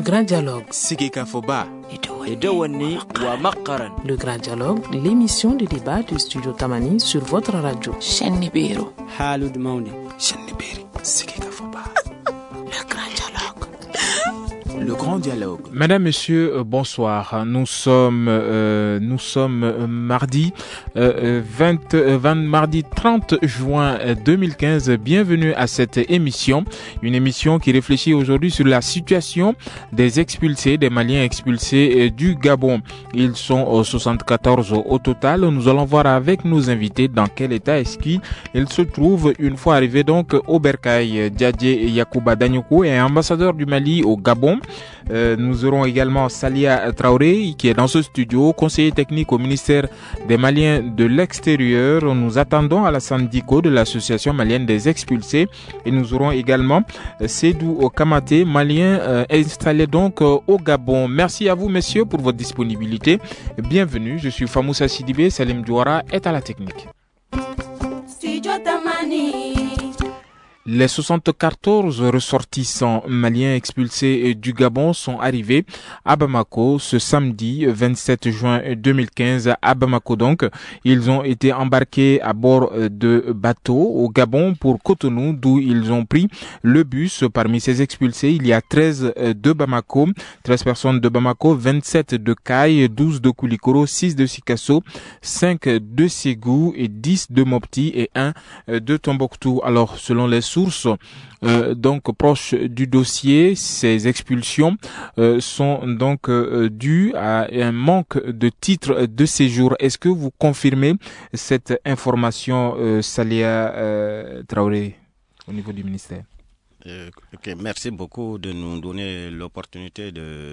Grand Dialogue. Sigika Foba. Le Grand Dialogue, l'émission de débat du Studio Tamani sur votre radio. Shenibiro. Halud Mauni. Shenibiri. Sigika Foba. Le Grand Dialogue. Mesdames, Messieurs, bonsoir. Nous sommes mardi 30 juin 2015. Bienvenue à cette émission. Une émission qui réfléchit aujourd'hui sur la situation des expulsés, des Maliens expulsés du Gabon. Ils sont 74 au total. Nous allons voir avec nos invités dans quel état est-ce qu'ils se trouvent une fois arrivés donc au Bercail. Diadje Yacouba Danyoko est ambassadeur du Mali au Gabon. Nous aurons également Salia Traoré qui est dans ce studio, conseiller technique au ministère des Maliens de l'extérieur. Nous attendons Alassane Diko de l'association malienne des expulsés et nous aurons également Seydou Kamate, malien installé donc au Gabon. Merci à vous messieurs pour votre disponibilité. Bienvenue, je suis Famoussa Sidibé, Salim Douara est à la technique. Les 74 ressortissants maliens expulsés du Gabon sont arrivés à Bamako ce samedi 27 juin 2015. À Bamako donc, ils ont été embarqués à bord de bateaux au Gabon pour Cotonou, d'où ils ont pris le bus. Parmi ces expulsés, il y a 13 de Bamako, 13 personnes de Bamako, 27 de Kaye, 12 de Koulikoro, 6 de Sikasso, 5 de Ségou et 10 de Mopti et 1 de Tombouctou. Alors, selon les sources donc proches du dossier, ces expulsions sont donc dues à un manque de titre de séjour. Est-ce que vous confirmez cette information, Salia Traoré, au niveau du ministère? Okay, merci beaucoup de nous donner l'opportunité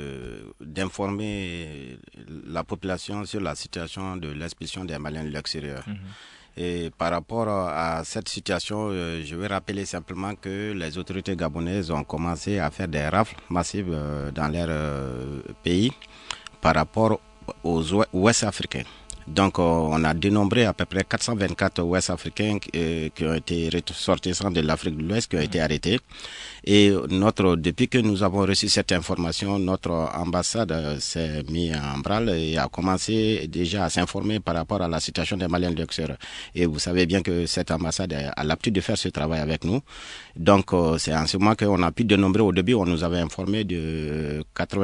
d'informer la population sur la situation de l'expulsion des Maliens de l'extérieur. Et par rapport à cette situation, je vais rappeler simplement que les autorités gabonaises ont commencé à faire des rafles massives dans leur pays par rapport aux Ouest-Africains. Donc, on a dénombré à peu près 424 Ouest-Africains qui ont été ressortissants de l'Afrique de l'Ouest, qui ont été arrêtés. Et depuis que nous avons reçu cette information, notre ambassade s'est mise en branle et a commencé déjà à s'informer par rapport à la situation des Maliens de l'extérieur. Et vous savez bien que cette ambassade a l'habitude de faire ce travail avec nous. Donc, c'est en ce moment qu'on a pu dénombrer. Au début, on nous avait informé de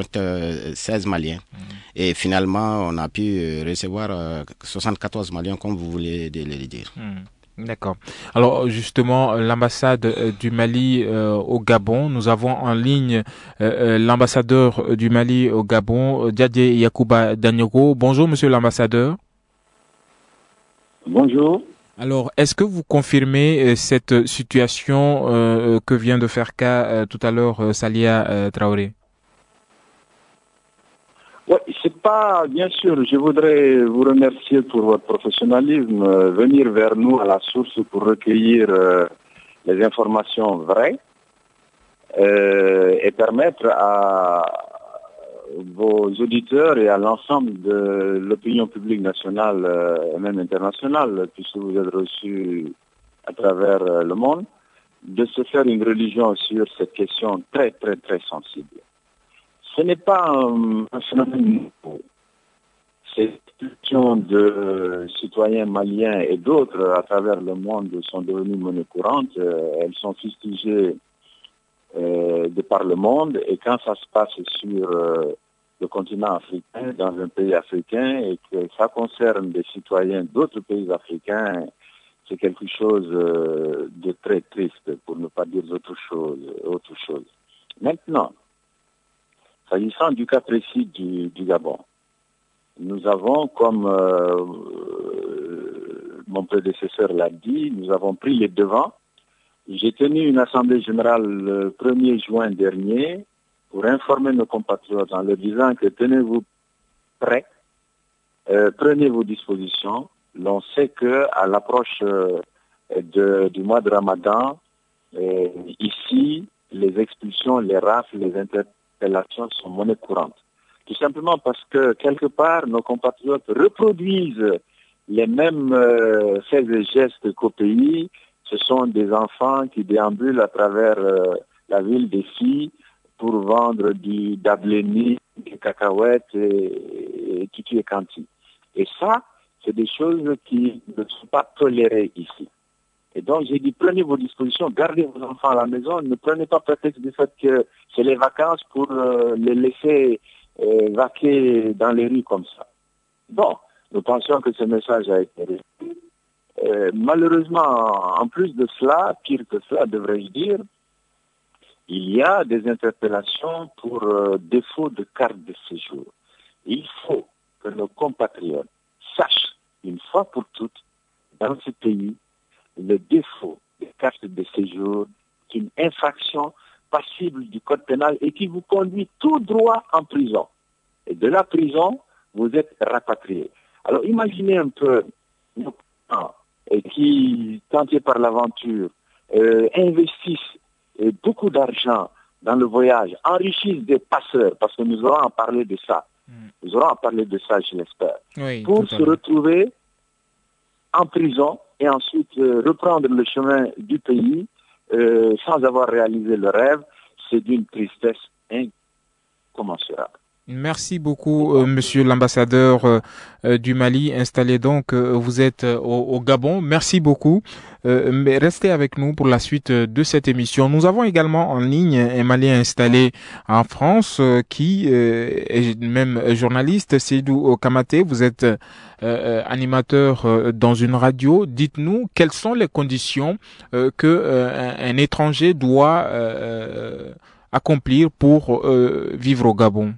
96 Maliens. Et finalement, on a pu recevoir 74 Maliens, comme vous voulez le dire. D'accord. Alors justement, l'ambassade du Mali au Gabon, nous avons en ligne l'ambassadeur du Mali au Gabon, Diadje Yacouba Danyoko. Bonjour monsieur l'ambassadeur. Bonjour. Alors, est-ce que vous confirmez cette situation que vient de faire cas tout à l'heure Salia Traoré? Oui, c'est pas, bien sûr, je voudrais vous remercier pour votre professionnalisme, venir vers nous à la source pour recueillir les informations vraies et permettre à vos auditeurs et à l'ensemble de l'opinion publique nationale et même internationale, puisque vous êtes reçus à travers le monde, de se faire une religion sur cette question très, très, très sensible. Ce n'est pas un phénomène nouveau. Ces questions de citoyens maliens et d'autres à travers le monde sont devenues monnaie courante. Elles sont fustigées de par le monde. Et quand ça se passe sur le continent africain, dans un pays africain, et que ça concerne des citoyens d'autres pays africains, c'est quelque chose de très triste, pour ne pas dire autre chose. Maintenant, s'agissant du cas précis du Gabon, nous avons, comme mon prédécesseur l'a dit, nous avons pris les devants. J'ai tenu une assemblée générale le 1er juin dernier pour informer nos compatriotes en leur disant que tenez-vous prêts, prenez vos dispositions. L'on sait qu'à l'approche du mois de Ramadan, ici, les expulsions, les rafles, les interpellations sont monnaie courante. Tout simplement parce que, quelque part, nos compatriotes reproduisent les mêmes faits et gestes qu'au pays. Ce sont des enfants qui déambulent à travers la ville, des filles, pour vendre du dabléni, des cacahuètes et tutu et kanti. Et ça, c'est des choses qui ne sont pas tolérées ici. Et donc, j'ai dit, prenez vos dispositions, gardez vos enfants à la maison, ne prenez pas prétexte du fait que c'est les vacances pour les laisser vaquer dans les rues comme ça. Bon, nous pensions que ce message a été reçu. Malheureusement, en plus de cela, pire que cela, devrais-je dire, il y a des interpellations pour défaut de carte de séjour. Il faut que nos compatriotes sachent, une fois pour toutes, dans ce pays, le défaut de carte de séjour est une infraction passible du code pénal et qui vous conduit tout droit en prison. Et de la prison, vous êtes rapatrié. Alors imaginez un peu nos parents qui, tentés par l'aventure, investissent beaucoup d'argent dans le voyage, enrichissent des passeurs, parce que nous aurons à parler de ça. Nous aurons à parler de ça, je l'espère. Oui, pour se retrouver en prison et ensuite reprendre le chemin du pays sans avoir réalisé le rêve, c'est d'une tristesse incommensurable. Merci beaucoup, monsieur l'ambassadeur du Mali, installé donc, vous êtes au Gabon. Merci beaucoup. Mais restez avec nous pour la suite de cette émission. Nous avons également en ligne un Malien installé en France qui est même journaliste, Seydou Kamaté. Vous êtes animateur dans une radio. Dites-nous quelles sont les conditions que un étranger doit accomplir pour vivre au Gabon.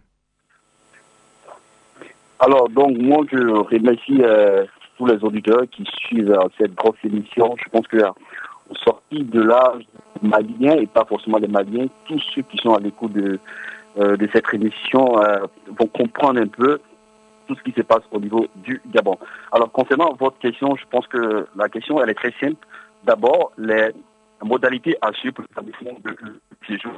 Alors, donc, moi, je remercie tous les auditeurs qui suivent cette grosse émission. Je pense que au sorti de l'âge malien, et pas forcément des Maliens, tous ceux qui sont à l'écoute de cette émission vont comprendre un peu tout ce qui se passe au niveau du Gabon. Alors, concernant votre question, je pense que la question, elle est très simple. D'abord, les modalités à suivre pour l'établissement de séjour.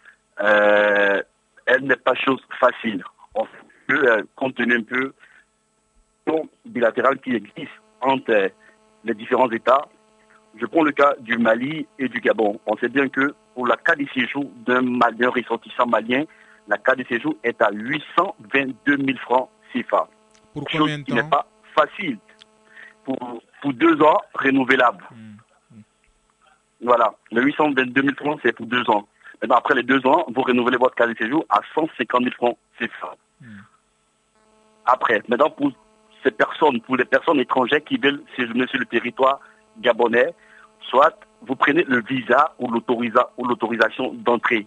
Elle n'est pas chose facile. Compte tenu un peu bilatéral qui existe entre les différents États. Je prends le cas du Mali et du Gabon. On sait bien que pour la carte de séjour d'un ressortissant malien, la carte de séjour est à 822 000 francs CFA. Pour combien de temps? Qui n'est pas facile. Pour 2 ans renouvelables. Voilà. Le 822 000 francs, c'est pour 2 ans. Maintenant, après les 2 ans, vous renouvelez votre carte de séjour à 150 000 francs CFA. Après, maintenant pour les personnes étrangères qui veulent séjourner sur le territoire gabonais, soit vous prenez le visa ou l'autorisation d'entrée.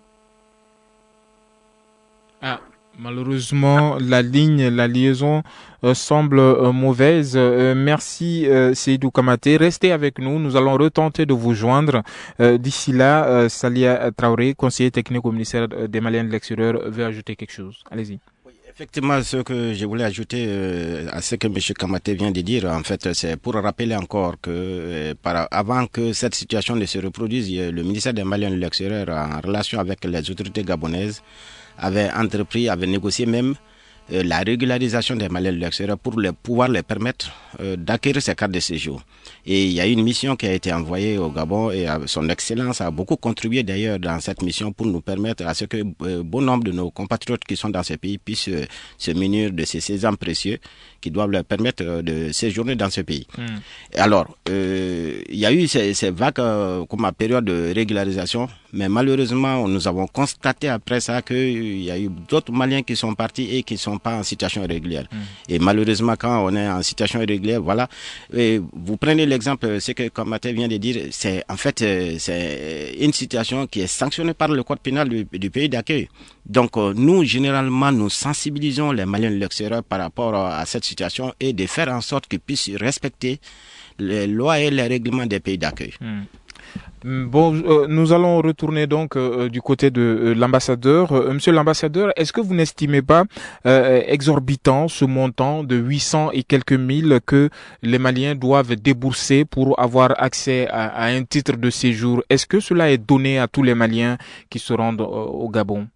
Ah, malheureusement, la liaison semble mauvaise. Merci Seydou Kamaté. Restez avec nous. Nous allons retenter de vous joindre. D'ici là, Salia Traoré, conseiller technique au ministère des Maliens de l'extérieur, veut ajouter quelque chose. Allez-y. Effectivement, ce que je voulais ajouter à ce que M. Kamaté vient de dire, en fait, c'est pour rappeler encore que avant que cette situation ne se reproduise, le ministère des Maliens de l'extérieur, en relation avec les autorités gabonaises, avait négocié même la régularisation des Maliens de l'extérieur pour pouvoir les permettre d'acquérir ces cartes de séjour. Et il y a une mission qui a été envoyée au Gabon et son excellence a beaucoup contribué d'ailleurs dans cette mission pour nous permettre à ce que bon nombre de nos compatriotes qui sont dans ces pays puissent se munir de ces sésames précieux qui doivent leur permettre de séjourner dans ce pays. Alors, il y a eu ces vagues comme à période de régularisation, mais malheureusement, nous avons constaté après ça qu'il y a eu d'autres Maliens qui sont partis et qui ne sont pas en situation irrégulière. Et malheureusement, quand on est en situation irrégulière, voilà, et vous prenez l'exemple, ce que Kamaté vient de dire, c'est en fait c'est une situation qui est sanctionnée par le code pénal du pays d'accueil. Donc nous, généralement, nous sensibilisons les Maliens de l'extérieur par rapport à cette situation et de faire en sorte qu'ils puissent respecter les lois et les règlements des pays d'accueil. Bon, nous allons retourner donc du côté de l'ambassadeur. Monsieur l'ambassadeur, est-ce que vous n'estimez pas exorbitant ce montant de 800 et quelques mille que les Maliens doivent débourser pour avoir accès à un titre de séjour? Est-ce que cela est donné à tous les Maliens qui se rendent au Gabon?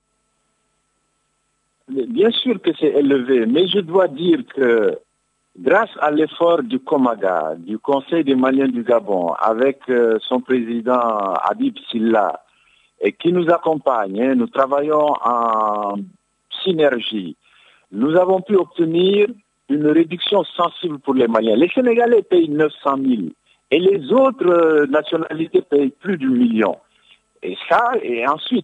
Bien sûr que c'est élevé, mais je dois dire que grâce à l'effort du COMAGA, du Conseil des Maliens du Gabon, avec son président Habib Silla, et qui nous accompagnent, nous travaillons en synergie, nous avons pu obtenir une réduction sensible pour les Maliens. Les Sénégalais payent 900 000 et les autres nationalités payent plus d'1 million. Et ça, et ensuite,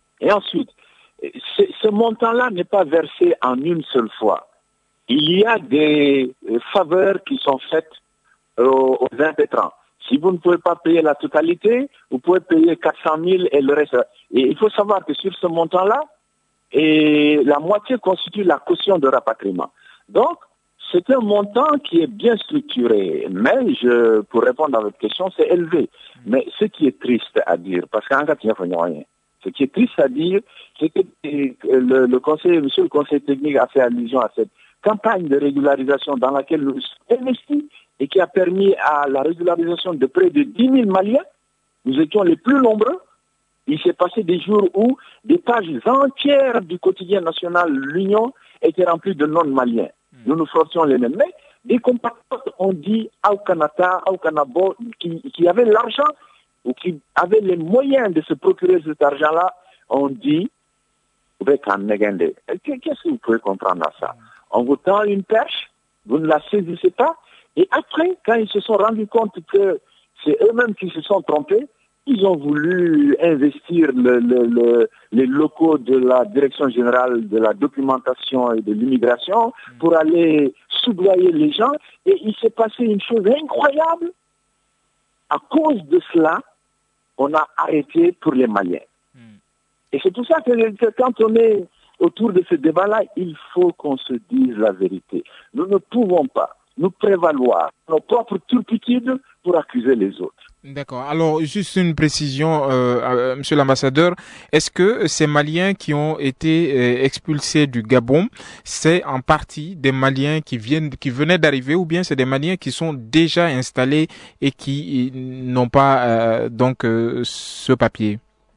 ce montant-là n'est pas versé en une seule fois. Il y a des faveurs qui sont faites aux impétrants. Si vous ne pouvez pas payer la totalité, vous pouvez payer 400 000 et le reste. Et il faut savoir que sur ce montant-là, la moitié constitue la caution de rapatriement. Donc, c'est un montant qui est bien structuré. Mais, pour répondre à votre question, c'est élevé. Mais ce qui est triste à dire, parce qu'en fait, il n'y a rien. Ce qui est triste à dire, c'est que monsieur le conseil technique a fait allusion à cette campagne de régularisation dans laquelle nous sommes investis et qui a permis à la régularisation de près de 10 000 Maliens. Nous étions les plus nombreux. Il s'est passé des jours où des pages entières du quotidien national L'Union étaient remplies de non-maliens. Nous nous frottions les mêmes. Mais des compatriotes ont dit Aoukanata, Aoukanabo, qui avaient l'argent ou qui avaient les moyens de se procurer cet argent-là, ont dit qu'est-ce que vous pouvez comprendre à ça? On vous tend une perche, vous ne la saisissez pas, et après, quand ils se sont rendus compte que c'est eux-mêmes qui se sont trompés, ils ont voulu investir les locaux de la Direction générale de la documentation et de l'immigration pour aller soudoyer les gens. Et il s'est passé une chose incroyable. À cause de cela, on a arrêté pour les Maliens. Et c'est pour ça que quand on est autour de ce débat-là, il faut qu'on se dise la vérité. Nous ne pouvons pas nous prévaloir nos propres turpitudes pour accuser les autres. D'accord. Alors, juste une précision, monsieur l'ambassadeur. Est-ce que ces Maliens qui ont été expulsés du Gabon, c'est en partie des Maliens qui venaient d'arriver, ou bien c'est des Maliens qui sont déjà installés et qui n'ont pas ce papier?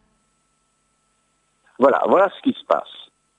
Voilà ce qui se passe.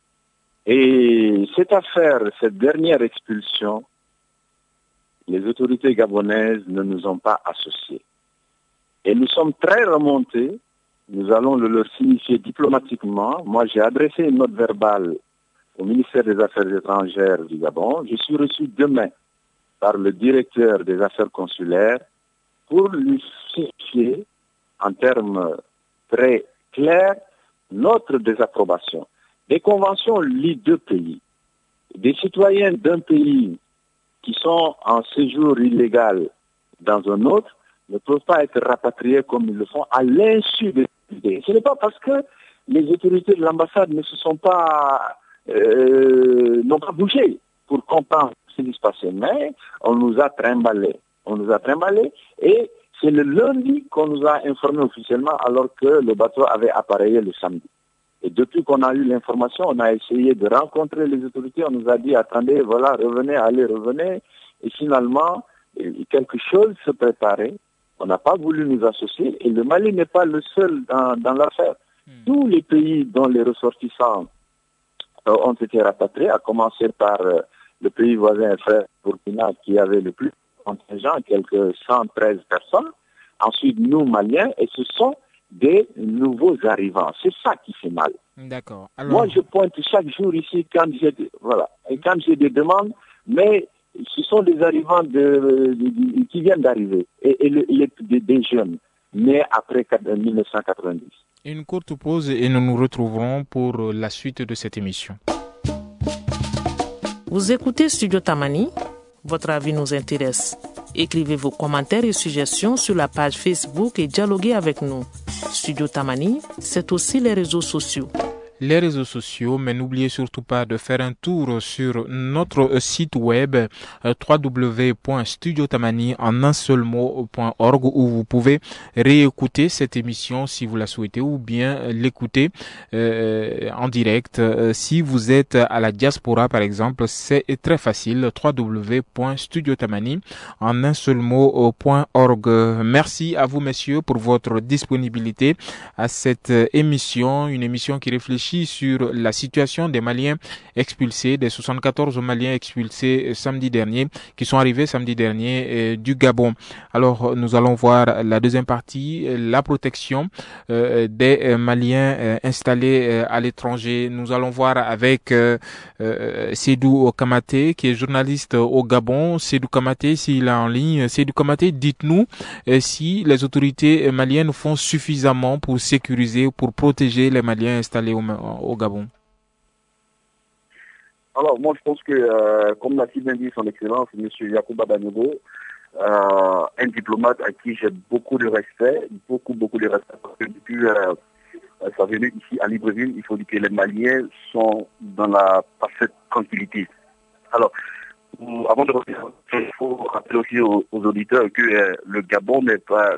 Et cette dernière expulsion, les autorités gabonaises ne nous ont pas associés. Et nous sommes très remontés, nous allons le leur signifier diplomatiquement. Moi, j'ai adressé une note verbale au ministère des Affaires étrangères du Gabon. Je suis reçu demain par le directeur des Affaires consulaires pour lui signifier, en termes très clairs, notre désapprobation. Les conventions lient deux pays. Des citoyens d'un pays qui sont en séjour illégal dans un autre ne peuvent pas être rapatriés comme ils le font à l'insu des autorités. Ce n'est pas parce que les autorités de l'ambassade ne se sont pas n'ont pas bougé pour comprendre ce qui se passait, mais on nous a trimballés. Et c'est le lundi qu'on nous a informé officiellement alors que le bateau avait appareillé le samedi. Et depuis qu'on a eu l'information, on a essayé de rencontrer les autorités, on nous a dit attendez, voilà, revenez. Et finalement, quelque chose se préparait. On n'a pas voulu nous associer et le Mali n'est pas le seul dans l'affaire. Tous les pays dont les ressortissants ont été rapatriés, à commencer par le pays voisin frère Burkina qui avait le plus contingent, quelques 113 personnes. Ensuite, nous, Maliens, et ce sont des nouveaux arrivants. C'est ça qui fait mal. D'accord. Alors... Moi, je pointe chaque jour ici quand j'ai des demandes, mais ce sont des arrivants qui viennent d'arriver, et des jeunes, nés après 1990. Une courte pause et nous nous retrouverons pour la suite de cette émission. Vous écoutez Studio Tamani? Votre avis nous intéresse. Écrivez vos commentaires et suggestions sur la page Facebook et dialoguez avec nous. Studio Tamani, c'est aussi les réseaux sociaux. Les réseaux sociaux, mais n'oubliez surtout pas de faire un tour sur notre site web www.studiotamani en un seul mot.org où vous pouvez réécouter cette émission si vous la souhaitez ou bien l'écouter en direct. Si vous êtes à la diaspora par exemple, c'est très facile, www.studiotamani en un seul mot.org. Merci à vous messieurs pour votre disponibilité à cette émission, une émission qui réfléchit réfléchi sur la situation des Maliens expulsés, des 74 Maliens expulsés samedi dernier, qui sont arrivés samedi dernier du Gabon. Alors, nous allons voir la deuxième partie, la protection des Maliens installés à l'étranger. Nous allons voir avec Seydou Kamaté, qui est journaliste au Gabon. Seydou Kamaté, s'il est en ligne. Seydou Kamaté, dites-nous si les autorités maliennes font suffisamment pour sécuriser, pour protéger les Maliens installés au Gabon. Alors, moi, je pense que, comme l'a si bien dit son Excellence, M. Yacouba Daniogo, un diplomate à qui j'ai beaucoup de respect, beaucoup de respect, parce que depuis sa venue ici à Libreville, il faut dire que les Maliens sont dans la parfaite tranquillité. Alors, avant de revenir, il faut rappeler aussi aux auditeurs que le Gabon n'est pas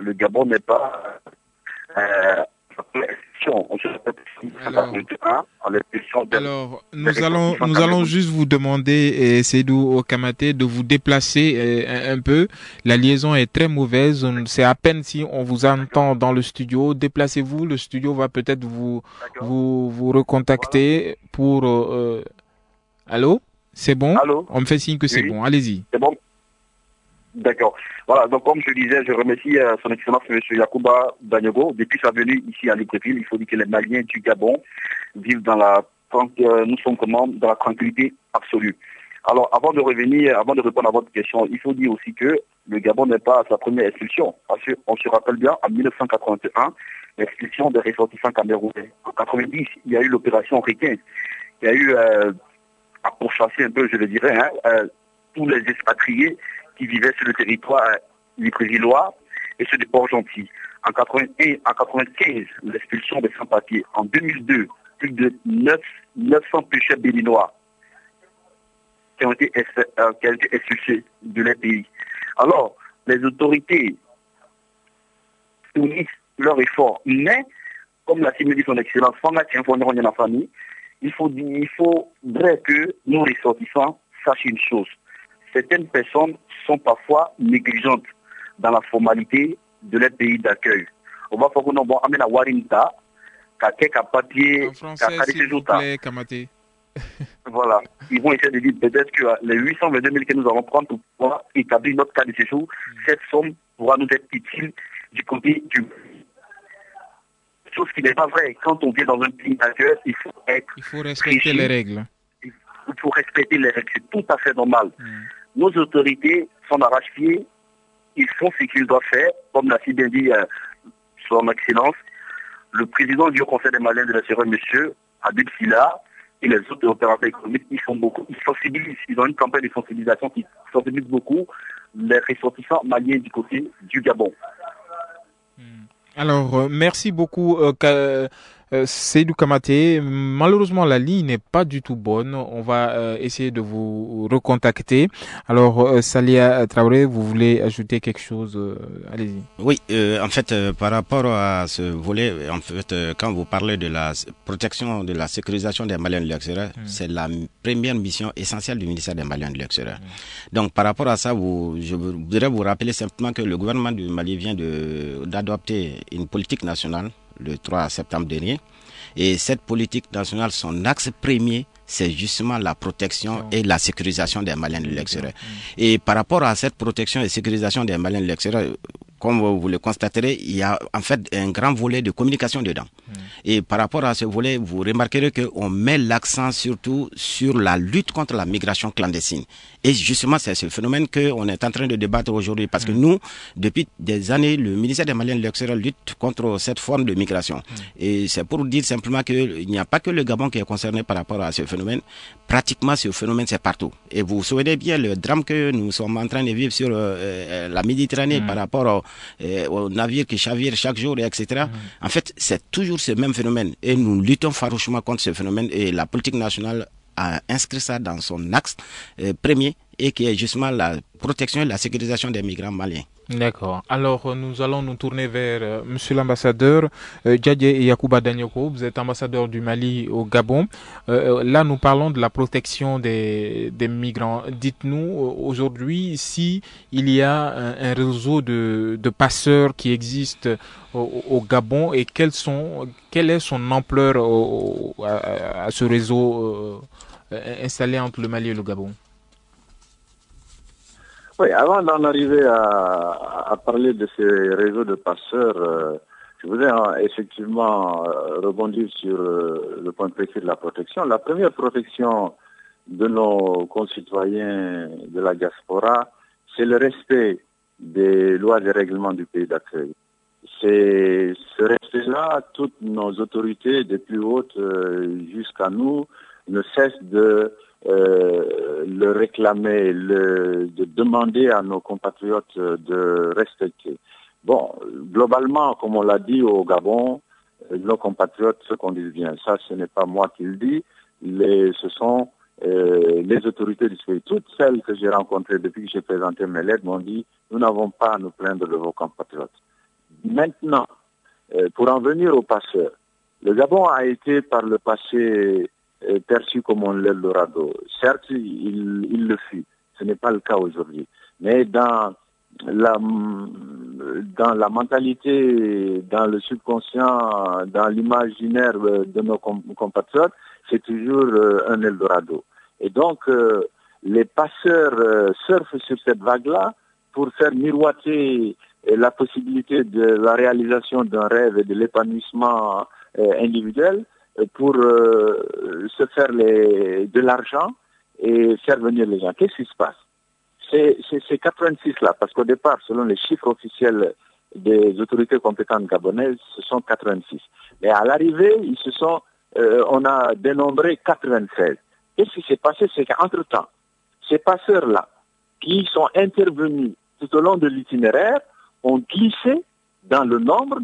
Alors, nous allons juste vous demander, Seydou Kamaté, de vous déplacer un peu. La liaison est très mauvaise. C'est à peine si on vous entend dans le studio. Déplacez-vous. Le studio va peut-être vous recontacter pour. Allô? C'est bon? Allô? On me fait signe que c'est bon. Allez-y. C'est bon? D'accord. Voilà, donc comme je disais, je remercie son Excellence M. Yacouba Daniogo. Depuis sa venue ici à Libreville, il faut dire que les Maliens du Gabon vivent dans la tranquillité absolue. Alors, avant de répondre à votre question, il faut dire aussi que le Gabon n'est pas à sa première expulsion. Parce qu'on se rappelle bien, en 1981, l'expulsion des ressortissants camerounais. En 90, il y a eu l'opération Requin. Il y a eu, à pourchasser un peu, je le dirais, tous les expatriés qui vivaient sur le territoire librevilleois et ceux des Port-Gentil. En 95, l'expulsion des sans-papiers. En 2002, plus de 900 pêcheurs béninois qui ont été expulsés de leur pays. Alors, les autorités fournissent leur effort, mais, comme l'a dit son Excellence, il faudrait que nos ressortissants sachent une chose. Certaines personnes sont parfois négligentes dans la formalité de leur pays d'accueil. On va faire qu'on va amener à Warinta, qu'à papier, en français, s'il vous plaît, Kamaté. Voilà. Ils vont essayer de dire peut-être que les 822 000 que nous allons prendre pour pouvoir établir notre cas de séjour, cette somme pourra nous être utile du côté du... Chose qui n'est pas vrai. Quand on vient dans un pays d'accueil, il faut respecter les règles. Il faut respecter les règles. C'est tout à fait normal. Nos autorités sont d'arrache-pied. Ils font ce qu'ils doivent faire, comme l'a si bien dit son Excellence, le président du Conseil des Maliens de la Sierra, M. Habib Silla, et les autres opérateurs économiques, ils font beaucoup. Ils sensibilisent. Ils ont une campagne de sensibilisation qui sensibilise beaucoup les ressortissants maliens du côté du Gabon. Alors, merci beaucoup, Seydou Kamaté. Malheureusement, la ligne n'est pas du tout bonne. On va essayer de vous recontacter. Alors, Salia Traoré, vous voulez ajouter quelque chose? Allez-y. Oui, en fait, par rapport à ce volet, en fait, quand vous parlez de la protection, de la sécurisation des Maliens de l'extérieur, c'est la première mission essentielle du ministère des Maliens de l'extérieur. Donc, par rapport à ça, je voudrais vous rappeler simplement que le gouvernement du Mali vient d'adopter une politique nationale le 3 septembre dernier. Et cette politique nationale, son axe premier, c'est justement la protection et la sécurisation des Maliens de l'extérieur. Et par rapport à cette protection et sécurisation des Maliens de l'extérieur, comme vous le constaterez, il y a en fait un grand volet de communication dedans. Et par rapport à ce volet, vous remarquerez qu'on met l'accent surtout sur la lutte contre la migration clandestine. Et justement, c'est ce phénomène qu'on est en train de débattre aujourd'hui. Parce que nous, depuis des années, le ministère des Maliens de l'extérieur lutte contre cette forme de migration. Et c'est pour dire simplement qu'il n'y a pas que le Gabon qui est concerné par rapport à ce phénomène. Pratiquement, ce phénomène, c'est partout. Et vous vous souvenez bien le drame que nous sommes en train de vivre sur la Méditerranée par rapport aux navires qui chavirent chaque jour, etc. En fait, c'est toujours ce même phénomène. Et nous luttons farouchement contre ce phénomène. Et la politique nationale a inscrit ça dans son axe premier et qui est justement la protection et la sécurisation des migrants maliens. D'accord. Alors, nous allons nous tourner vers Monsieur l'ambassadeur Djadje Yacouba Danyoko. Vous êtes ambassadeur du Mali au Gabon. Là, nous parlons de la protection des migrants. Dites-nous aujourd'hui si il y a un réseau de passeurs qui existe au Gabon et quelle est son ampleur à ce réseau installé entre le Mali et le Gabon. Oui, avant d'en arriver à parler de ces réseaux de passeurs, je voudrais effectivement rebondir sur le point précis de la protection. La première protection de nos concitoyens de la diaspora, c'est le respect des lois et règlements du pays d'accueil. C'est ce respect-là, toutes nos autorités, des plus hautes jusqu'à nous, ne cessent de le réclamer, de demander à nos compatriotes de respecter. Bon, globalement, comme on l'a dit au Gabon, nos compatriotes se conduisent bien. Ça, ce n'est pas moi qui le dis, ce sont les autorités du pays. Toutes celles que j'ai rencontrées depuis que j'ai présenté mes lettres m'ont dit « Nous n'avons pas à nous plaindre de vos compatriotes ». Maintenant, pour en venir aux passeurs, le Gabon a été par le passé perçu comme un Eldorado. Certes, il le fut. Ce n'est pas le cas aujourd'hui. Mais dans la mentalité, dans le subconscient, dans l'imaginaire de nos compatriotes, c'est toujours un Eldorado. Et donc, les passeurs surfent sur cette vague-là pour faire miroiter la possibilité de la réalisation d'un rêve et de l'épanouissement individuel pour se faire de l'argent et faire venir les gens. Qu'est-ce qui se passe? C'est 86 là, parce qu'au départ, selon les chiffres officiels des autorités compétentes gabonaises, ce sont 86. Mais à l'arrivée, on a dénombré 96. Qu'est-ce qui s'est passé? C'est qu'entre-temps, ces passeurs-là, qui sont intervenus tout au long de l'itinéraire, ont glissé dans le nombre,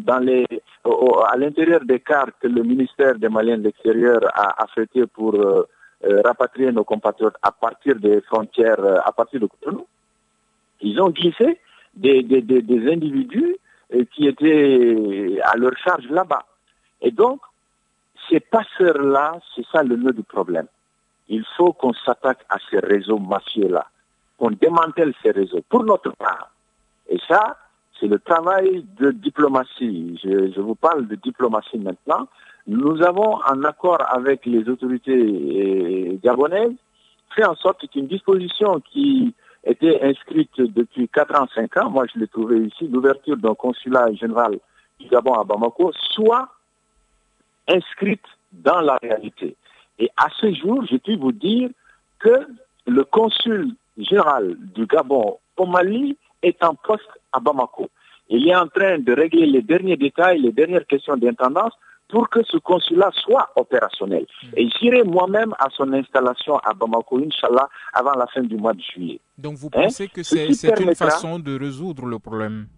à l'intérieur des cartes que le ministère des Maliens de l'extérieur a affrétées pour rapatrier nos compatriotes à partir des frontières, à partir de Cotonou. Ils ont glissé des individus qui étaient à leur charge là-bas. Et donc, ces passeurs-là, c'est ça le nœud du problème. Il faut qu'on s'attaque à ces réseaux mafieux-là, qu'on démantèle ces réseaux pour notre part. Et ça, c'est le travail de diplomatie. Je vous parle de diplomatie maintenant. Nous avons, en accord avec les autorités gabonaises, fait en sorte qu'une disposition qui était inscrite depuis 4 ans, 5 ans, moi je l'ai trouvé ici, l'ouverture d'un consulat général du Gabon à Bamako, soit inscrite dans la réalité. Et à ce jour, je puis vous dire que le consul général du Gabon au Mali est en poste à Bamako. Il est en train de régler les derniers détails, les dernières questions d'intendance pour que ce consulat soit opérationnel. Et j'irai moi-même à son installation à Bamako, Inch'Allah, avant la fin du mois de juillet. Donc vous pensez que c'est une façon de résoudre le problème?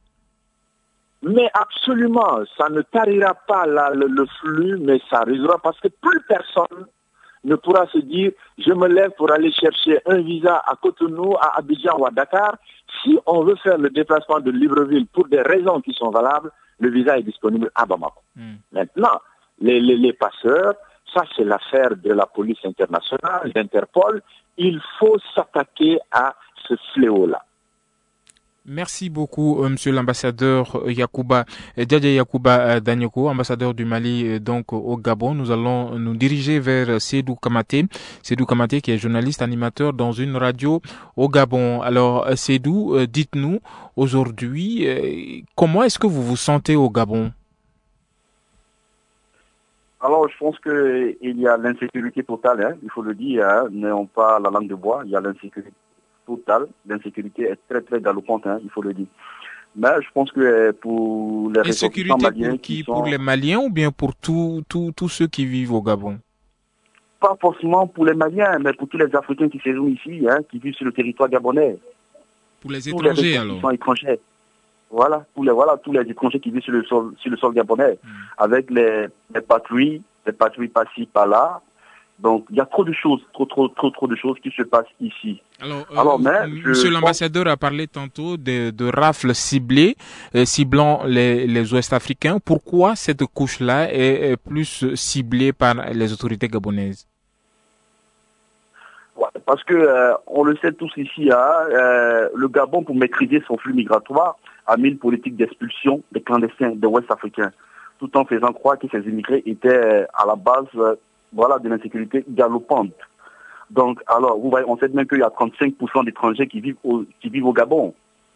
Mais absolument, ça ne tarira pas le flux, mais ça résoudra parce que plus personne ne pourra se dire je me lève pour aller chercher un visa à Cotonou, à Abidjan ou à Dakar. Si on veut faire le déplacement de Libreville pour des raisons qui sont valables, le visa est disponible à Bamako. Maintenant, les passeurs, ça c'est l'affaire de la police internationale, d'Interpol. Il faut s'attaquer à ce fléau-là. Merci beaucoup, monsieur l'ambassadeur Djadje Yacouba Danyoko, ambassadeur du Mali donc au Gabon. Nous allons nous diriger vers Seydou Kamaté qui est journaliste animateur dans une radio au Gabon. Alors Seydou, dites-nous aujourd'hui, comment est-ce que vous vous sentez au Gabon? Alors, je pense qu'il y a l'insécurité totale, il faut le dire, n'ayons pas la langue de bois, il y a l'insécurité totale. L'insécurité est très très galopante, il faut le dire. Mais je pense que pour les ressortissants maliens... Pour qui? Pour les Maliens ou bien pour tous ceux qui vivent au Gabon? Pas forcément pour les Maliens, mais pour tous les Africains qui séjournent ici, qui vivent sur le territoire gabonais. Pour les étrangers alors? Tous les étrangers. Voilà, tous les étrangers qui vivent sur le sol gabonais, avec les patrouilles par-ci, par-là, Donc, il y a trop de choses, trop de choses qui se passent ici. Alors, Monsieur l'ambassadeur a parlé tantôt de rafles ciblées, ciblant les Ouest-Africains. Pourquoi cette couche-là est plus ciblée par les autorités gabonaises? Ouais, parce que on le sait tous ici, le Gabon, pour maîtriser son flux migratoire, a mis une politique d'expulsion des clandestins, des Ouest-Africains, tout en faisant croire que ces immigrés étaient à la base de l'insécurité galopante. Donc, alors, vous voyez, on sait même qu'il y a 35% d'étrangers qui vivent au Gabon.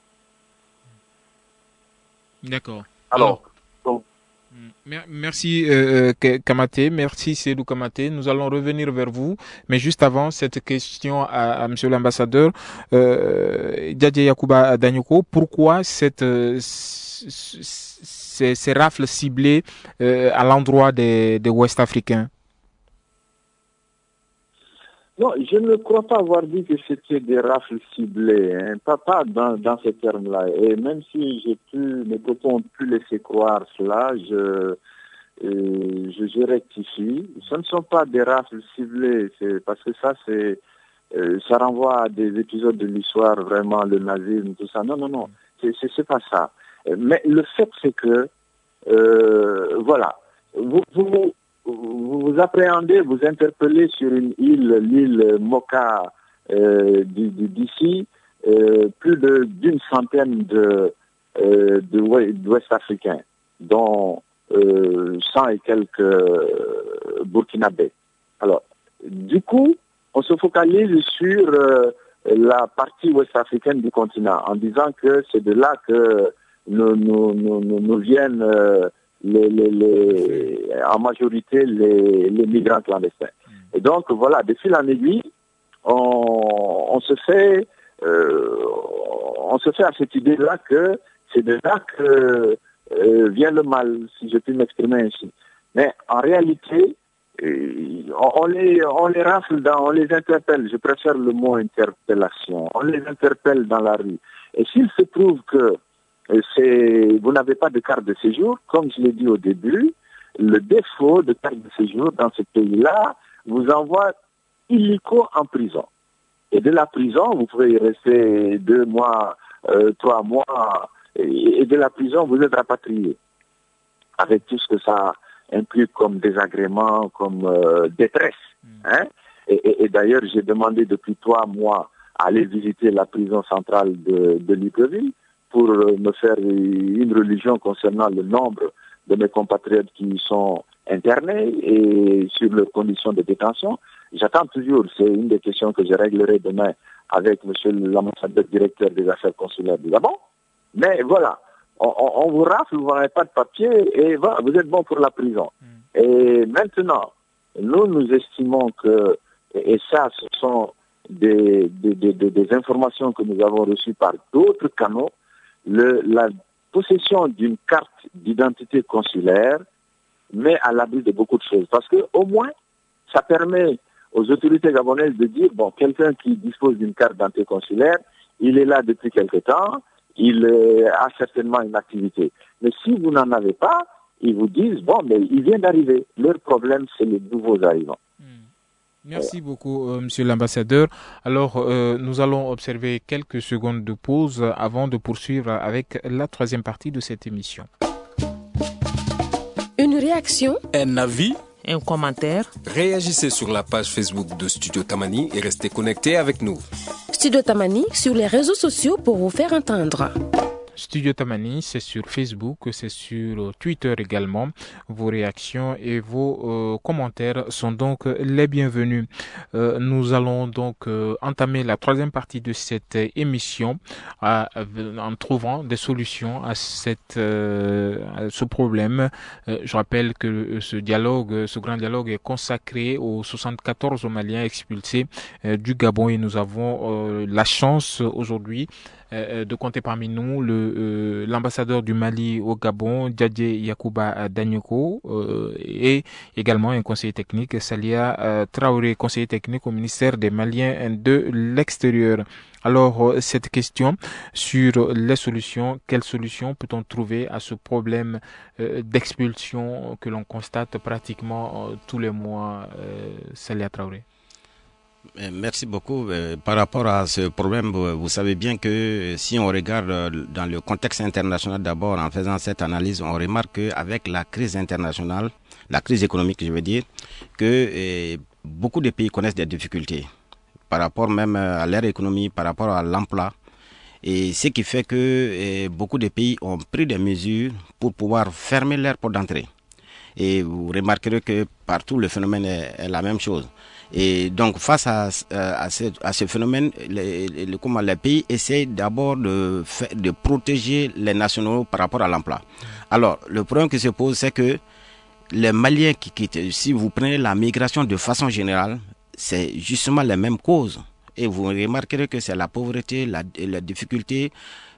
D'accord. Alors merci Kamaté, merci Seydou Kamaté. Nous allons revenir vers vous, mais juste avant cette question à Monsieur l'ambassadeur, Djadje Yacouba Danyoko, pourquoi ces rafles ciblées à l'endroit des Ouest-Africains? Non, je ne crois pas avoir dit que c'était des rafles ciblées, hein. Pas dans ces termes-là. Et même si mes propos ont pu laisser croire cela, je rectifie. Ce ne sont pas des rafles ciblées, parce que ça renvoie à des épisodes de l'histoire, vraiment, le nazisme, tout ça. Non, c'est pas ça. Mais le fait, c'est que, voilà, vous appréhendez, vous interpellez sur une île, l'île Moka d'ici, plus d'une centaine d'Ouest-Africains, dont 100 et quelques Burkinabés. Alors, du coup, on se focalise sur la partie ouest-africaine du continent, en disant que c'est de là que nous viennent en majorité les migrants clandestins. Et donc voilà, de fil en aiguille, on se fait à cette idée-là que c'est de là que vient le mal, si je puis m'exprimer ainsi. Mais en réalité, on les rafle, on les interpelle, je préfère le mot interpellation, on les interpelle dans la rue. Et s'il se trouve que vous n'avez pas de carte de séjour, comme je l'ai dit au début, le défaut de carte de séjour dans ce pays-là vous envoie illico en prison. Et de la prison, vous pouvez y rester 2 mois, 3 mois, et de la prison, vous êtes rapatrié. Avec tout ce que ça implique comme désagrément, comme détresse. Hein? Et d'ailleurs, j'ai demandé depuis 3 mois à aller visiter la prison centrale de Libreville, pour me faire une religion concernant le nombre de mes compatriotes qui sont internés et sur leurs conditions de détention. J'attends toujours, c'est une des questions que je réglerai demain avec monsieur l'ambassadeur directeur des affaires consulaires du Gabon. Mais voilà, on vous rafle, vous n'avez pas de papier et voilà, vous êtes bon pour la prison. Et maintenant, nous estimons que, et ça ce sont des informations que nous avons reçues par d'autres canaux, la possession d'une carte d'identité consulaire met à l'abri de beaucoup de choses. Parce que au moins, ça permet aux autorités gabonaises de dire, bon, quelqu'un qui dispose d'une carte d'identité consulaire, il est là depuis quelque temps, il a certainement une activité. Mais si vous n'en avez pas, ils vous disent, bon, mais il vient d'arriver. Leur problème, c'est les nouveaux arrivants. Merci beaucoup, Monsieur l'ambassadeur. Alors, nous allons observer quelques secondes de pause avant de poursuivre avec la 3e partie de cette émission. Une réaction, un avis, un commentaire. Réagissez sur la page Facebook de Studio Tamani et restez connectés avec nous. Studio Tamani sur les réseaux sociaux pour vous faire entendre. Studio Tamani, c'est sur Facebook, c'est sur Twitter également. Vos réactions et vos commentaires sont donc les bienvenus. Nous allons donc entamer la 3e partie de cette émission en trouvant des solutions à ce problème. Je rappelle que ce grand dialogue est consacré aux 74 Maliens expulsés du Gabon et nous avons la chance aujourd'hui de compter parmi nous l'ambassadeur du Mali au Gabon, Djadje Yacouba Danyoko, et également un conseiller technique, Salia Traoré, conseiller technique au ministère des Maliens de l'extérieur. Alors, cette question sur les solutions, quelles solutions peut-on trouver à ce problème d'expulsion que l'on constate pratiquement tous les mois, Salia Traoré? Merci beaucoup. Par rapport à ce problème, vous savez bien que si on regarde dans le contexte international d'abord, en faisant cette analyse, on remarque qu'avec la crise internationale, la crise économique, je veux dire, que beaucoup de pays connaissent des difficultés par rapport même à leur économie, par rapport à l'emploi. Et ce qui fait que beaucoup de pays ont pris des mesures pour pouvoir fermer leurs portes d'entrée. Et vous remarquerez que partout le phénomène est la même chose. Et donc face à ce phénomène, les pays essayent d'abord de protéger les nationaux par rapport à l'emploi. Alors le problème qui se pose, c'est que les Maliens qui quittent, si vous prenez la migration de façon générale, c'est justement les mêmes causes. Et vous remarquerez que c'est la pauvreté, la difficulté,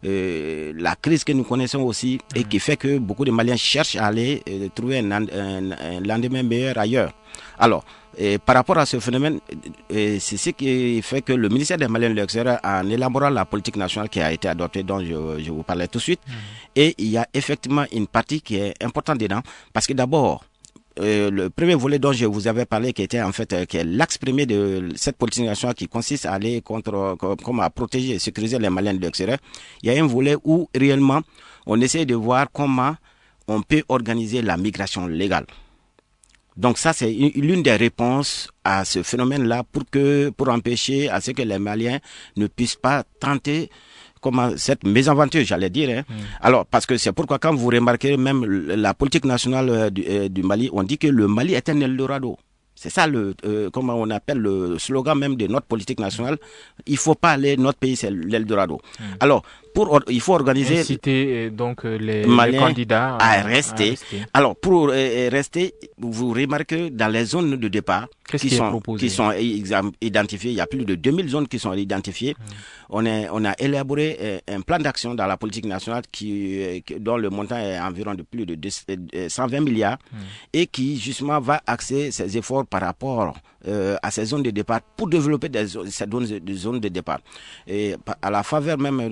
la crise que nous connaissons aussi, et qui fait que beaucoup de Maliens cherchent à aller trouver un lendemain meilleur ailleurs. Alors, par rapport à ce phénomène, c'est ce qui fait que le ministère des Maliens de l'extérieur, en élaborant la politique nationale qui a été adoptée, dont je vous parlais tout de suite, et il y a effectivement une partie qui est importante dedans, parce que d'abord, le premier volet dont je vous avais parlé, qui était en fait qui est l'axe premier de cette politique nationale, qui consiste à aller comme à protéger et sécuriser les Maliens de l'extérieur, il y a un volet où réellement on essaie de voir comment on peut organiser la migration légale. Donc ça, c'est l'une des réponses à ce phénomène-là pour empêcher à ce que les Maliens ne puissent pas tenter cette mésaventure, j'allais dire. Alors, parce que c'est pourquoi quand vous remarquez même la politique nationale du Mali, on dit que le Mali est un Eldorado. C'est ça comment on appelle le slogan même de notre politique nationale. Il faut pas aller, notre pays c'est l'Eldorado. Alors, il faut organiser inciter donc les candidats à rester. Alors, pour rester, vous remarquez dans les zones de départ qui sont identifiées, il y a plus de 2000 zones qui sont identifiées. On a élaboré un plan d'action dans la politique nationale dont le montant est environ de plus de 120 milliards et qui justement va axer ses efforts par rapport à ces zones de départ pour développer ces zones de départ. Et à la faveur même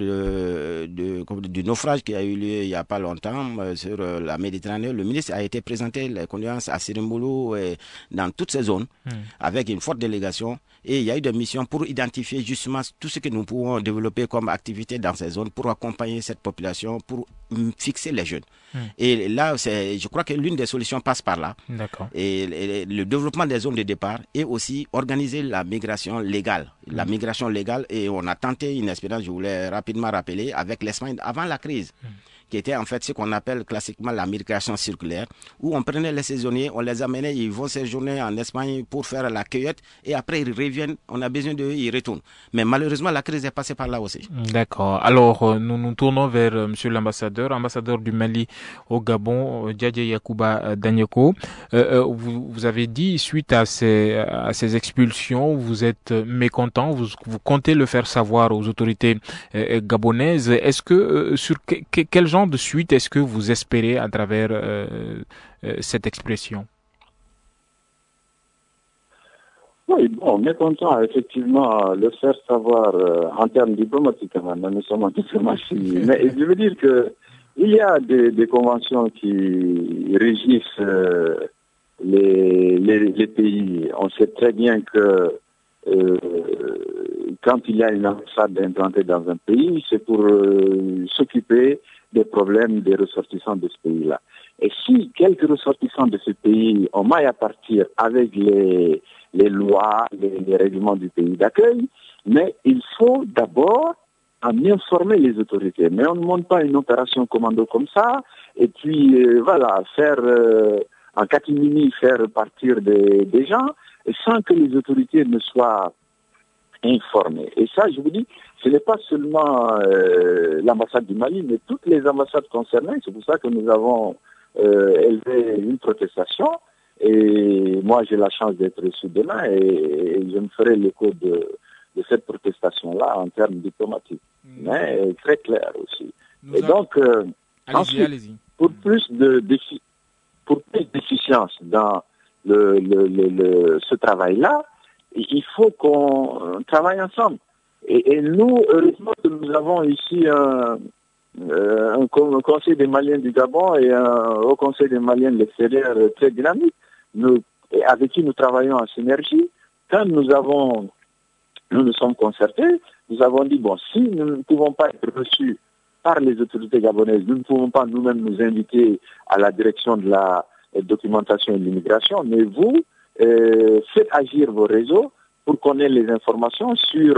du naufrage qui a eu lieu il n'y a pas longtemps sur la Méditerranée, le ministre a été présenté les condoléances à Sirimbulu dans toutes ces zones avec une forte délégation, et il y a eu des missions pour identifier justement tout ce que nous pouvons développer comme activité dans ces zones pour accompagner cette population, pour fixer les jeunes. Et là, je crois que l'une des solutions passe par là. D'accord. Et le développement des zones de départ et aussi organiser la migration légale. La migration légale, et on a tenté une expérience, je voulais rapidement rappeler, avec l'Espagne avant la crise, qui était en fait ce qu'on appelle classiquement la migration circulaire, où on prenait les saisonniers, on les amenait, ils vont séjourner en Espagne pour faire la cueillette, et après ils reviennent, on a besoin d'eux, ils retournent. Mais malheureusement, la crise est passée par là aussi. D'accord. Alors, nous nous tournons vers monsieur l'ambassadeur, ambassadeur du Mali au Gabon, Djadje Yacouba Danyoko. Vous avez dit, suite à ces expulsions, vous êtes mécontent, vous comptez le faire savoir aux autorités gabonaises. Est-ce que, sur quel genre de suite est-ce que vous espérez à travers cette expression? Oui, bon, mécontent, effectivement, le faire savoir en termes diplomatiques, nous sommes en diplomatie. Mais je veux dire que il y a des conventions qui régissent les pays. On sait très bien que quand il y a une ambassade implantée dans un pays, c'est pour s'occuper des problèmes des ressortissants de ce pays-là. Et si quelques ressortissants de ce pays ont maille à partir avec les lois, les règlements du pays d'accueil, mais il faut d'abord en informer les autorités. Mais on ne monte pas une opération commando comme ça, et puis faire en catimini, faire partir des gens, sans que les autorités ne soient informées. Et ça, je vous dis, ce n'est pas seulement l'ambassade du Mali, mais toutes les ambassades concernées. C'est pour ça que nous avons élevé une protestation. Et moi, j'ai la chance d'être reçu demain, et je me ferai l'écho de cette protestation-là en termes diplomatiques, mais très clair aussi. Et donc, ensuite, pour plus d'efficience dans ce travail-là, il faut qu'on travaille ensemble. Et nous, heureusement que nous avons ici un conseil des Maliens du Gabon et un haut conseil des Maliens de l'extérieur très dynamique, avec qui nous travaillons en synergie. Quand nous nous sommes concertés, nous avons dit, bon, si nous ne pouvons pas être reçus par les autorités gabonaises, nous ne pouvons pas nous-mêmes nous inviter à la direction de la documentation et de l'immigration, mais vous, faites agir vos réseaux pour qu'on ait les informations sur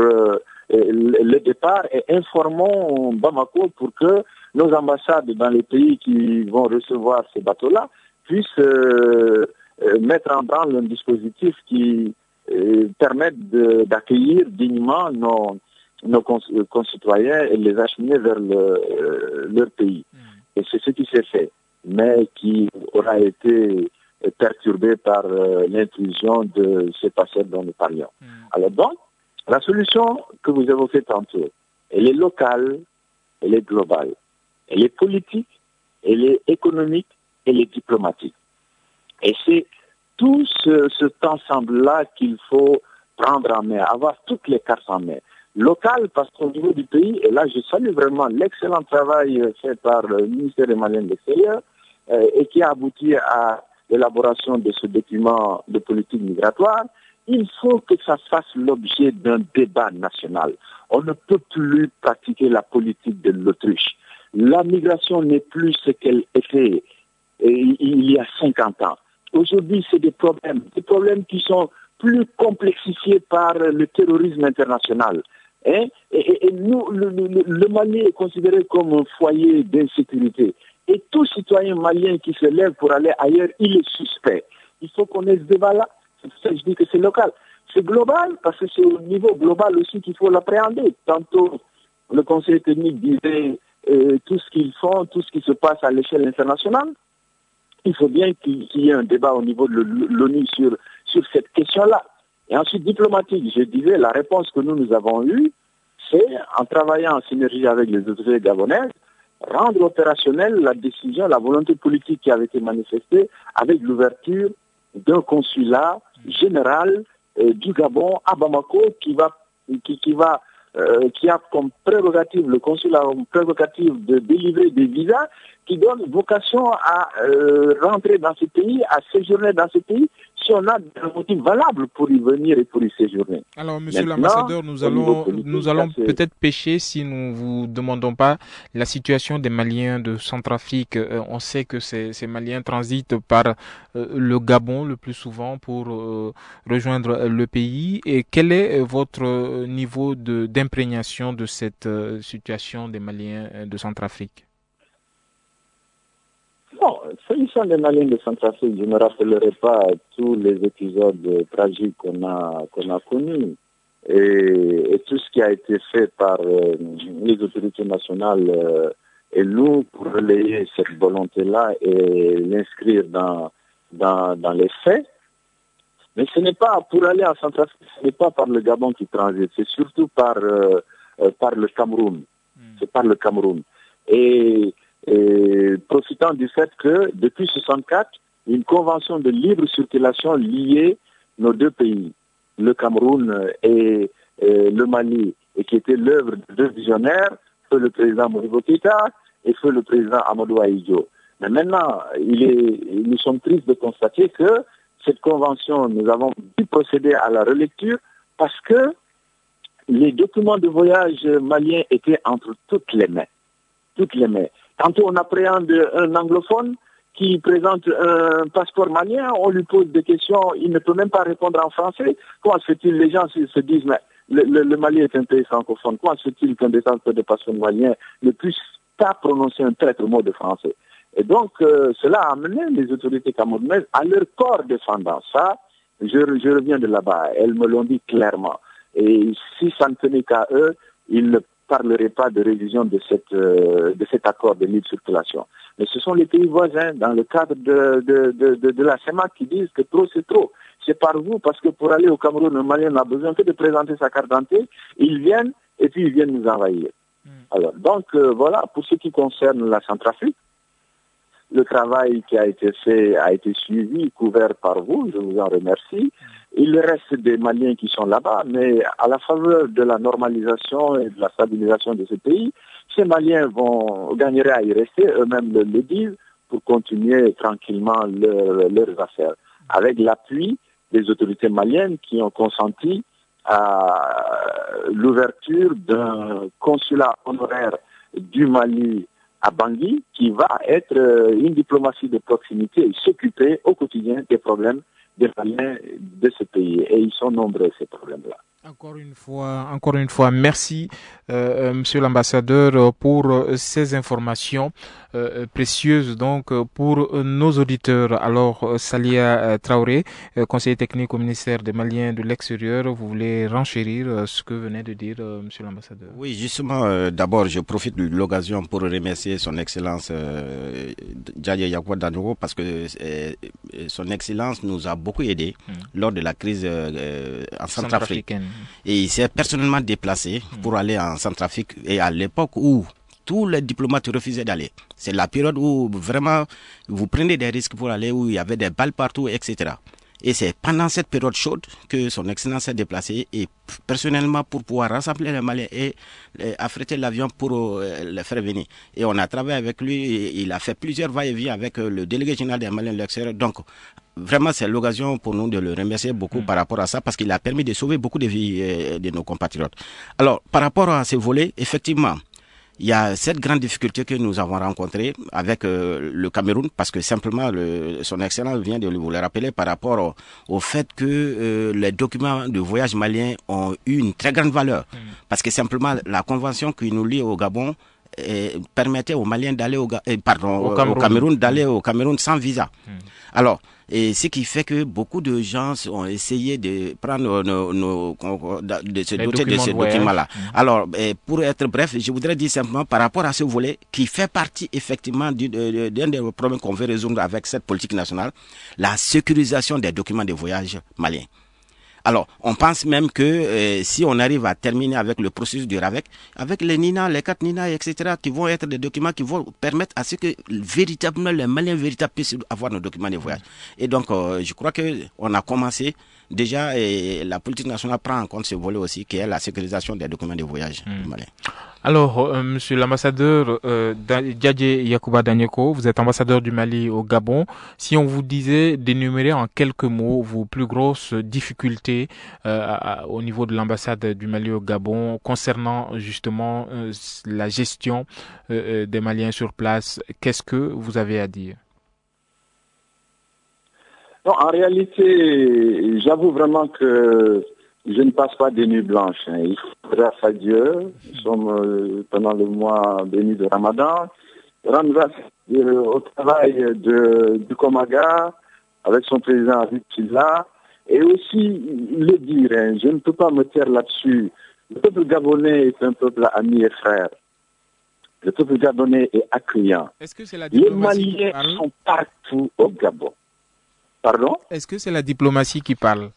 le départ et informons Bamako pour que nos ambassades dans les pays qui vont recevoir ces bateaux-là puissent mettre en branle un dispositif qui permette d'accueillir dignement nos concitoyens et les acheminer vers leur pays. Et c'est ce qui s'est fait, mais qui aura été perturbé par l'intrusion de ces passeurs dont nous parlions. Alors donc, la solution que vous évoquez tantôt, elle est locale, elle est globale, elle est politique, elle est économique, elle est diplomatique. Et c'est tout cet ensemble-là qu'il faut prendre en main, avoir toutes les cartes en main. Local, parce qu'au niveau du pays, et là je salue vraiment l'excellent travail fait par le ministère des Maliens de l'extérieur et qui a abouti à l'élaboration de ce document de politique migratoire, il faut que ça fasse l'objet d'un débat national. On ne peut plus pratiquer la politique de l'autruche. La migration n'est plus ce qu'elle était il y a 50 ans. Aujourd'hui, c'est des problèmes qui sont plus complexifiés par le terrorisme international. Et nous, le Mali est considéré comme un foyer d'insécurité. Et tout citoyen malien qui se lève pour aller ailleurs, il est suspect. Il faut qu'on ait ce débat-là. C'est pour ça que je dis que c'est local. C'est global, parce que c'est au niveau global aussi qu'il faut l'appréhender. Tantôt, le Conseil technique disait tout ce qu'ils font, tout ce qui se passe à l'échelle internationale. Il faut bien qu'il y ait un débat au niveau de l'ONU sur cette question-là. Et ensuite, diplomatique, je disais, la réponse que nous avons eue, c'est, en travaillant en synergie avec les autorités gabonaises, rendre opérationnelle la décision, la volonté politique qui avait été manifestée avec l'ouverture d'un consulat général du Gabon à Bamako qui a comme prérogative, le consulat a comme prérogative de délivrer des visas qui donnent vocation à rentrer dans ce pays, à séjourner dans ce pays, si on a un motif valable pour y venir et pour y séjourner. Alors, monsieur l'ambassadeur, nous allons peut-être pécher si nous ne vous demandons pas la situation des Maliens de Centrafrique. On sait que ces Maliens transitent par le Gabon le plus souvent pour rejoindre le pays. Et quel est votre niveau d'imprégnation de cette situation des Maliens de Centrafrique? Bon, s'agissant des Maliens de Centrafrique, je ne me rappellerai pas tous les épisodes tragiques qu'on a connus et tout ce qui a été fait par les autorités nationales et nous pour relayer cette volonté-là et l'inscrire dans les faits. Mais ce n'est pas pour aller en Centrafrique, ce n'est pas par le Gabon qui transite, c'est surtout par le Cameroun. C'est par le Cameroun. Et profitant du fait que, depuis 1964, une convention de libre circulation liait nos deux pays, le Cameroun et le Mali, et qui était l'œuvre de deux visionnaires, feu le président Modibo Keïta et feu le président Amadou Ahidjo. Mais maintenant, nous sommes tristes de constater que cette convention, nous avons dû procéder à la relecture parce que les documents de voyage maliens étaient entre toutes les mains. Toutes les mains. Tantôt on appréhende un anglophone qui présente un passeport malien, on lui pose des questions, il ne peut même pas répondre en français. Comment se fait-il, les gens se disent, mais le Mali est un pays francophone, comment se fait-il qu'un détenteur de passeport malien ne puisse pas prononcer un traître mot de français? Et donc cela a amené les autorités camerounaises à leur corps défendant. Ça, je reviens de là-bas, elles me l'ont dit clairement. Et si ça ne tenait qu'à eux, ils ne parlerai pas de révision de cet accord de libre circulation. Mais ce sont les pays voisins, dans le cadre de la CEMAC, qui disent que trop c'est trop. C'est par vous, parce que pour aller au Cameroun, le Malien n'a besoin que de présenter sa carte d'identité. Ils viennent, et puis ils viennent nous envahir. Alors, donc, voilà, pour ce qui concerne la Centrafrique, le travail qui a été fait a été suivi, couvert par vous, je vous en remercie. Il reste des Maliens qui sont là-bas, mais à la faveur de la normalisation et de la stabilisation de ce pays, ces Maliens gagneraient à y rester, eux-mêmes le disent, pour continuer tranquillement leurs affaires, avec l'appui des autorités maliennes qui ont consenti à l'ouverture d'un consulat honoraire du Mali à Bangui, qui va être une diplomatie de proximité et s'occuper au quotidien des problèmes des Maliens de ce pays. Et ils sont nombreux, ces problèmes-là. Encore une fois, merci, Monsieur l'ambassadeur, pour ces informations précieuses donc pour nos auditeurs. Alors, Salia Traoré, conseiller technique au ministère des Maliens de l'extérieur, vous voulez renchérir ce que venait de dire Monsieur l'ambassadeur? Oui, justement, d'abord, je profite de l'occasion pour remercier son Excellence Djadje Yakuba Danjogo, parce que son Excellence nous a beaucoup aidé lors de la crise en Centrafrique. Et il s'est personnellement déplacé pour aller en Centrafrique, et à l'époque où tous les diplomates refusaient d'aller. C'est la période où vraiment vous prenez des risques pour aller, où il y avait des balles partout, etc. Et c'est pendant cette période chaude que son Excellence s'est déplacé, et personnellement pour pouvoir rassembler les Maliens et affréter l'avion pour les faire venir. Et on a travaillé avec lui, et il a fait plusieurs va-et-vient avec le délégué général des Maliens de l'extérieur. Donc vraiment, c'est l'occasion pour nous de le remercier beaucoup par rapport à ça, parce qu'il a permis de sauver beaucoup de vies de nos compatriotes. Alors, par rapport à ce volet, effectivement, il y a cette grande difficulté que nous avons rencontrée avec le Cameroun, parce que simplement, son Excellence vient de vous le rappeler par rapport au fait que les documents de voyage maliens ont eu une très grande valeur. Parce que simplement, la convention qui nous lie au Gabon permettait aux Maliens d'aller au Cameroun d'aller au Cameroun sans visa. Alors, et ce qui fait que beaucoup de gens ont essayé de prendre de se doter de ces documents-là. Alors, pour être bref, je voudrais dire simplement par rapport à ce volet qui fait partie effectivement d'un des problèmes qu'on veut résoudre avec cette politique nationale, la sécurisation des documents de voyage maliens. Alors, on pense même que si on arrive à terminer avec le processus du RAVEC, avec les NINA, les 4 NINA, etc., qui vont être des documents qui vont permettre à ce que véritablement les Maliens véritables puissent avoir nos documents de voyage. Et donc, je crois qu'on a commencé déjà, et la politique nationale prend en compte ce volet aussi, qui est la sécurisation des documents de voyage maliens. Alors, monsieur l'ambassadeur Djadje Yakuba Danjogo, vous êtes ambassadeur du Mali au Gabon. Si on vous disait d'énumérer en quelques mots vos plus grosses difficultés au niveau de l'ambassade du Mali au Gabon concernant justement la gestion des Maliens sur place, qu'est-ce que vous avez à dire? Non, en réalité, j'avoue vraiment que je ne passe pas des nuits blanches. Il faut, grâce à Dieu, nous sommes pendant le mois béni de Ramadan, rendre grâce au travail du Komaga, avec son président Abdullah, et aussi le dire, je ne peux pas me taire là-dessus. Le peuple gabonais est un peuple ami et frère. Le peuple gabonais est accueillant. Est-ce que c'est la Les Maliens sont partout au Gabon. Pardon? Est-ce que c'est la diplomatie qui parle?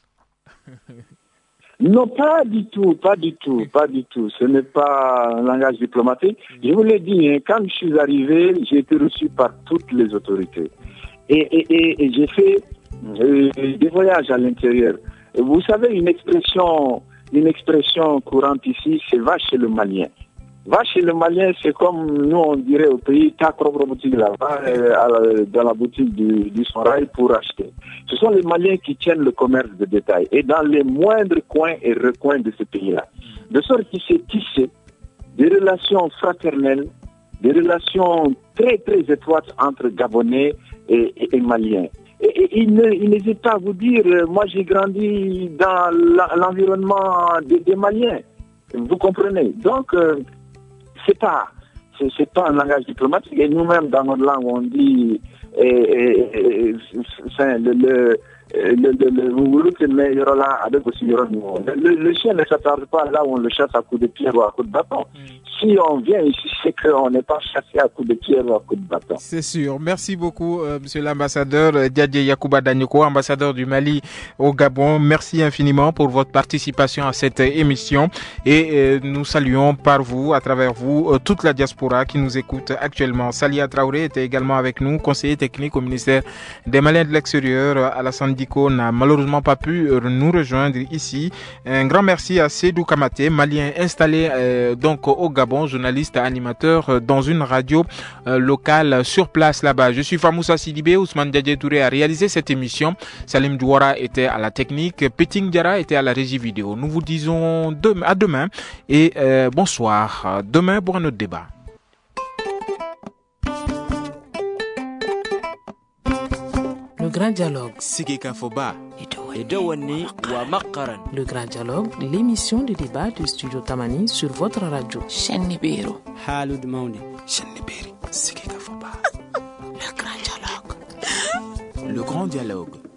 Non, pas du tout. Ce n'est pas un langage diplomatique. Je vous l'ai dit, quand je suis arrivé, j'ai été reçu par toutes les autorités. Et j'ai fait des voyages à l'intérieur. Vous savez, une expression courante ici, c'est va chez le Malien. Va chez le Malien, c'est comme nous on dirait au pays, ta propre boutique là-bas, dans la boutique du Sorail pour acheter. Ce sont les Maliens qui tiennent le commerce de détail et dans les moindres coins et recoins de ce pays-là. De sorte qu'il s'est tissé des relations fraternelles, des relations très très étroites entre Gabonais et Maliens. Et il n'hésite pas à vous dire, moi j'ai grandi dans l'environnement des Maliens. Vous comprenez? Donc, c'est pas un langage diplomatique. Et nous-mêmes, dans notre langue, on dit Le chien ne s'attarde pas là où on le chasse à coups de pierre ou à coups de bâton. Si on vient ici, c'est qu'on n'est pas chassé à coups de pierre ou à coups de bâton. C'est sûr. Merci beaucoup, monsieur l'ambassadeur Diadje Yacouba Danyoko, ambassadeur du Mali au Gabon. Merci infiniment pour votre participation à cette émission et nous saluons par vous, à travers vous, toute la diaspora qui nous écoute actuellement. Salia Traoré était également avec nous, conseiller technique au ministère des Maliens de l'extérieur. Alassane Diko n'a malheureusement pas pu nous rejoindre ici. Un grand merci à Sédou Kamate, malien installé donc au Gabon, journaliste animateur dans une radio locale sur place là-bas. Je suis Famoussa Sidibé, Ousmane Diadje Touré a réalisé cette émission. Salim Douara était à la technique, Peting Diara était à la régie vidéo. Nous vous disons à demain et bonsoir. Demain pour un autre débat. Le grand dialogue. Le grand dialogue, l'émission de débat du studio Tamani sur votre radio. Le grand dialogue.